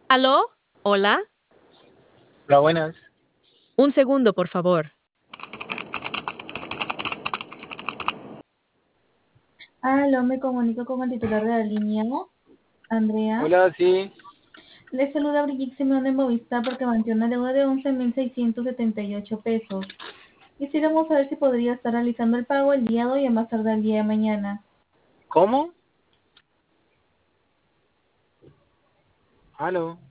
¿Aló? ¿Hola? Hola, buenas. Un segundo, por favor. Aló, me comunico con el titular de la línea, Andrea. Hola, sí. Le saluda Brigitte Simón de Movistar porque mantiene una deuda de 11.678 pesos. Quisiéramos saber si podría estar realizando el pago el día de hoy a más tardar el día de mañana. ¿Cómo? Aló.